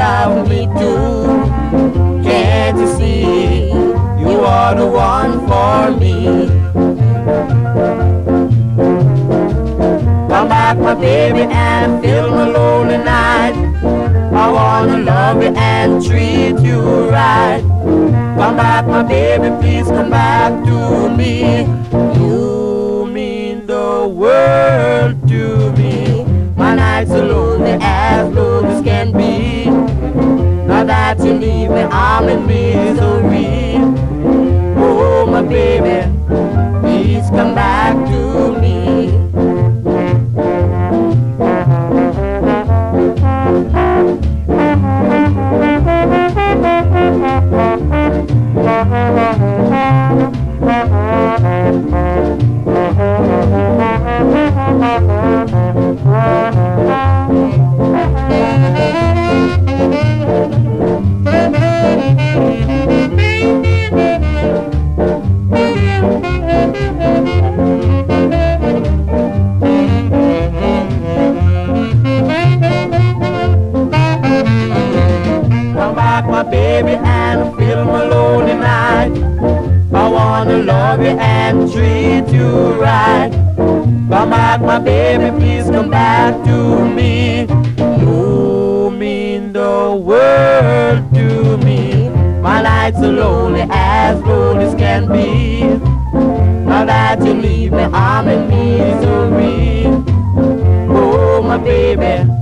love me too. Can't you see? You are the one for me. Come back, my baby, and fill my lonely night. I wanna love you and treat you right. Come back, my baby, please come back to me. You mean the world to me. My nights are lonely as lonely as can be. Now that you leave me, I'm in misery. Oh, my baby, please come back to me. My baby, and fill my lonely night. I wanna love you and treat you right. Come back, my baby, please come back to me. You mean the world to me. My nights are lonely as can be. Now that you leave me, I'm in misery. Oh, my baby,